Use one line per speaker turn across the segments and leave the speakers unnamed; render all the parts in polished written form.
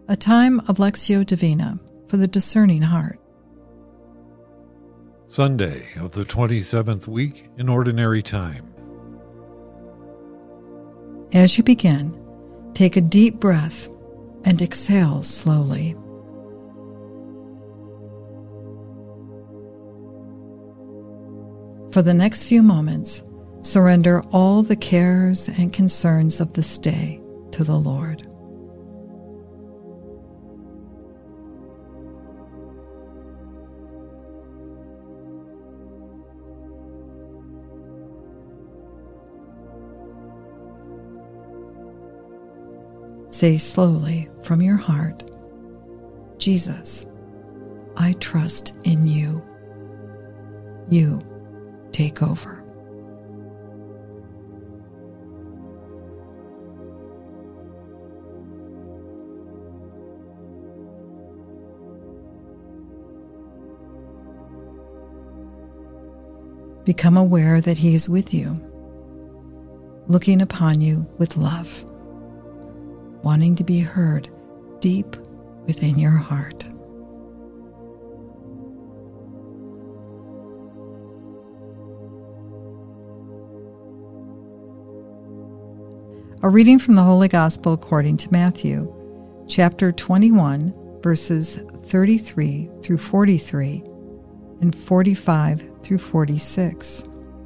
a time of Lectio Divina for the discerning heart.
Sunday of the 27th week in Ordinary Time.
As you begin, take a deep breath and exhale slowly. For the next few moments, surrender all the cares and concerns of this day to the Lord. Say slowly from your heart, Jesus, I trust in you. You take over. Become aware that He is with you, looking upon you with love, wanting to be heard deep within your heart. A reading from the Holy Gospel according to Matthew, chapter 21, verses 33 through 43 and 45 through 46.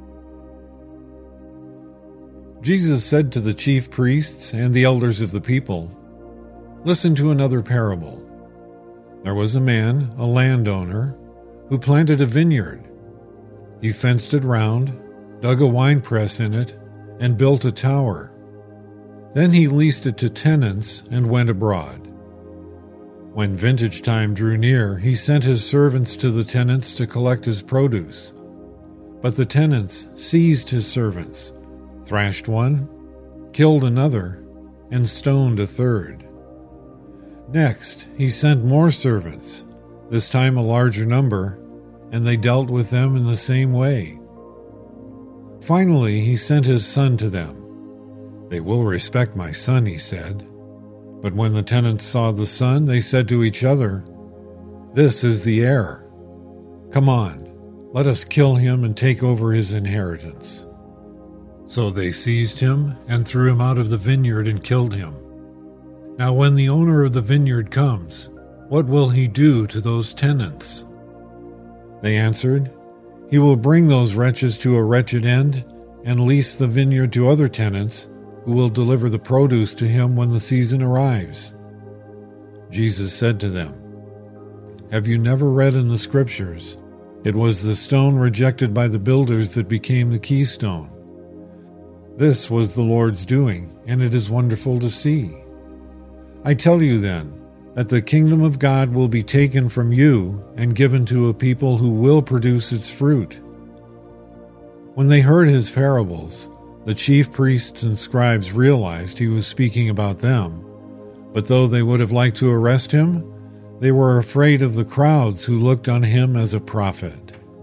Jesus said to the chief priests and the elders of the people, "Listen to another parable. There was a man, a landowner, who planted a vineyard. He fenced it round, dug a winepress in it, and built a tower. Then he leased it to tenants and went abroad. When vintage time drew near, he sent his servants to the tenants to collect his produce. But the tenants seized his servants, thrashed one, killed another, and stoned a third. Next, he sent more servants, this time a larger number, and they dealt with them in the same way. Finally, he sent his son to them. 'They will respect my son,' he said. But when the tenants saw the son, they said to each other, 'This is the heir. Come on, let us kill him and take over his inheritance.' So they seized him and threw him out of the vineyard and killed him. Now when the owner of the vineyard comes, what will he do to those tenants?" They answered, "He will bring those wretches to a wretched end and lease the vineyard to other tenants who will deliver the produce to him when the season arrives." Jesus said to them, "Have you never read in the Scriptures, 'It was the stone rejected by the builders that became the keystone'? This was the Lord's doing, and it is wonderful to see. I tell you then, that the kingdom of God will be taken from you and given to a people who will produce its fruit." When they heard his parables, the chief priests and scribes realized he was speaking about them, but though they would have liked to arrest him, they were afraid of the crowds who looked on him as a prophet.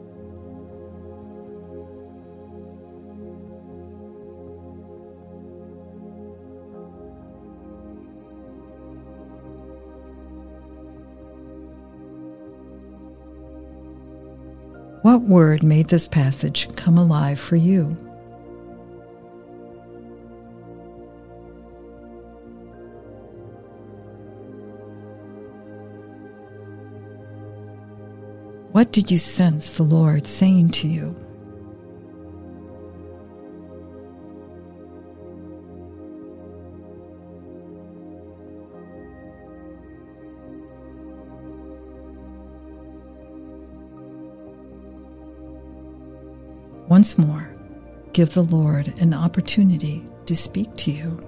What word made this passage come alive for you? What did you sense the Lord saying to you? Once more, give the Lord an opportunity to speak to you.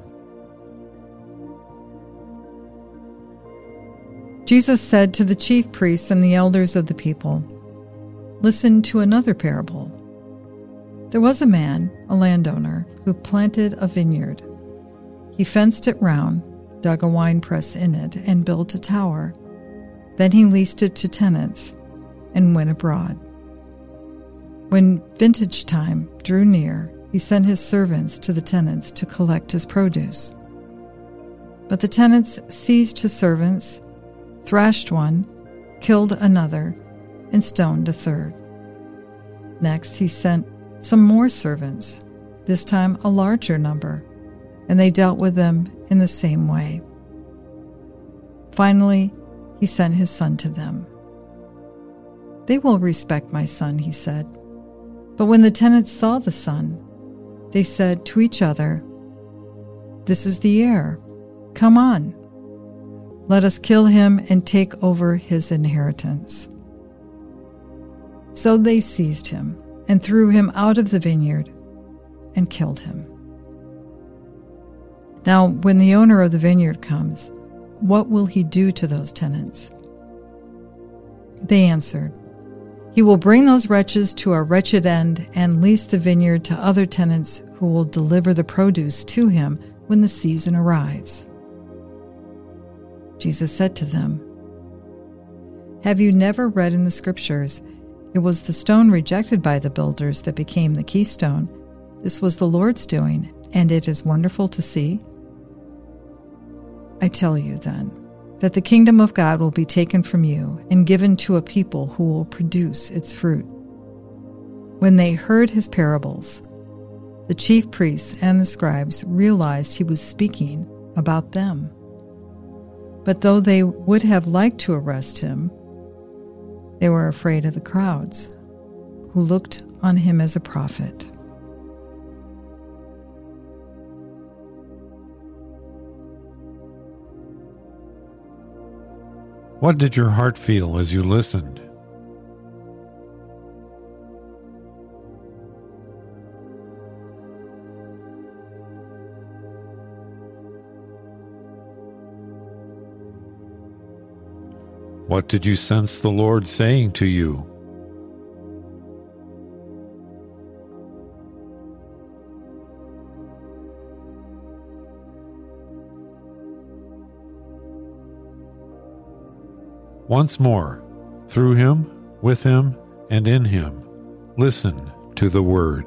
Jesus said to the chief priests and the elders of the people, "Listen to another parable. There was a man, a landowner, who planted a vineyard. He fenced it round, dug a winepress in it, and built a tower. Then he leased it to tenants and went abroad. When vintage time drew near, he sent his servants to the tenants to collect his produce. But the tenants seized his servants, thrashed one, killed another, and stoned a third. Next he sent some more servants, this time a larger number, and they dealt with them in the same way. Finally, he sent his son to them. "They will respect my son," he said. But when the tenants saw the son, they said to each other, "This is the heir. Come on, let us kill him and take over his inheritance." So they seized him and threw him out of the vineyard and killed him. Now, when the owner of the vineyard comes, what will he do to those tenants? They answered, "He will bring those wretches to a wretched end and lease the vineyard to other tenants who will deliver the produce to him when the season arrives." Jesus said to them, "Have you never read in the Scriptures, 'It was the stone rejected by the builders that became the keystone. This was the Lord's doing, and it is wonderful to see'? I tell you, then, that the kingdom of God will be taken from you and given to a people who will produce its fruit." When they heard his parables, the chief priests and the scribes realized he was speaking about them. But though they would have liked to arrest him, they were afraid of the crowds, who looked on him as a prophet.
What did your heart feel as you listened? What did you sense the Lord saying to you? Once more, through him, with him, and in him, listen to the word.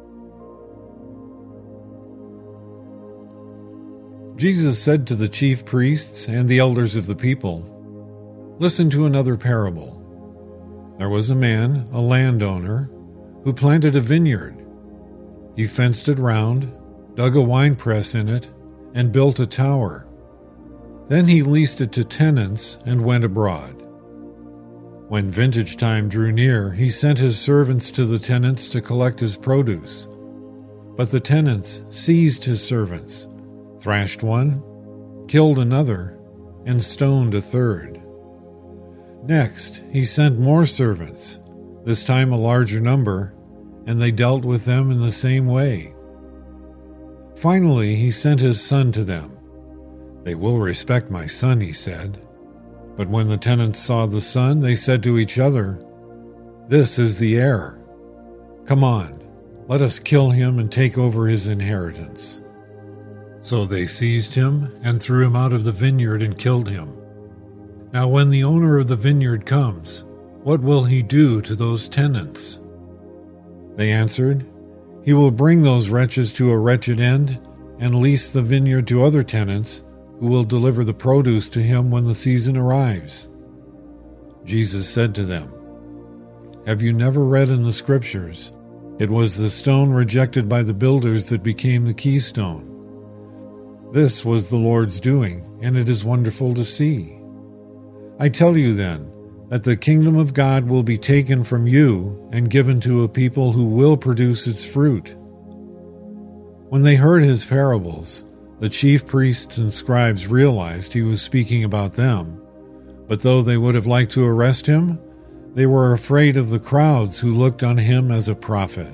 Jesus said to the chief priests and the elders of the people, "Listen to another parable. There was a man, a landowner, who planted a vineyard. He fenced it round, dug a winepress in it, and built a tower. Then he leased it to tenants and went abroad. When vintage time drew near, he sent his servants to the tenants to collect his produce. But the tenants seized his servants, thrashed one, killed another, and stoned a third. Next, he sent more servants, this time a larger number, and they dealt with them in the same way. Finally, he sent his son to them. 'They will respect my son,' he said. But when the tenants saw the son, they said to each other, 'This is the heir. Come on, let us kill him and take over his inheritance.' So they seized him and threw him out of the vineyard and killed him. Now when the owner of the vineyard comes, what will he do to those tenants?" They answered, "He will bring those wretches to a wretched end and lease the vineyard to other tenants who will deliver the produce to him when the season arrives." Jesus said to them, "Have you never read in the Scriptures, 'It was the stone rejected by the builders that became the keystone'? This was the Lord's doing, and it is wonderful to see. I tell you then, that the kingdom of God will be taken from you and given to a people who will produce its fruit." When they heard his parables, the chief priests and scribes realized he was speaking about them, but though they would have liked to arrest him, they were afraid of the crowds who looked on him as a prophet.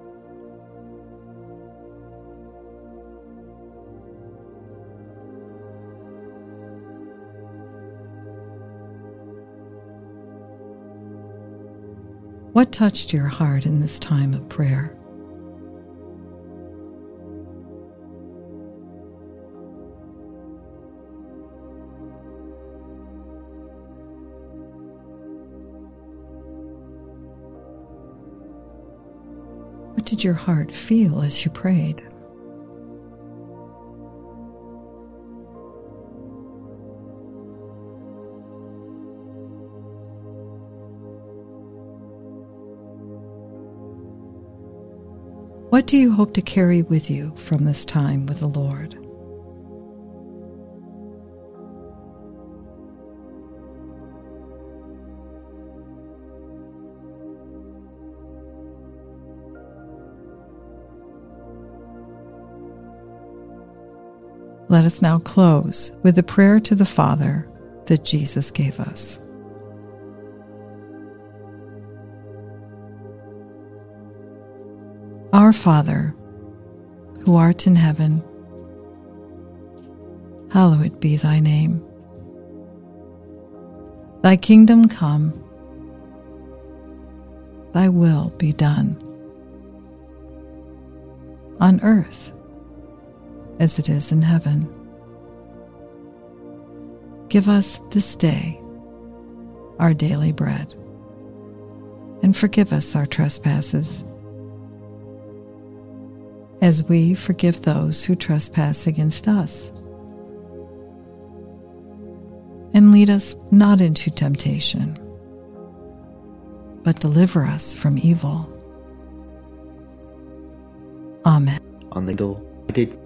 What touched your heart in this time of prayer? What did your heart feel as you prayed? What do you hope to carry with you from this time with the Lord? Let us now close with the prayer to the Father that Jesus gave us. Our Father, who art in heaven, hallowed be thy name. Thy kingdom come, thy will be done, on earth as it is in heaven. Give us this day our daily bread, and forgive us our trespasses, as we forgive those who trespass against us. And lead us not into temptation, but deliver us from evil. Amen.
On the door, I did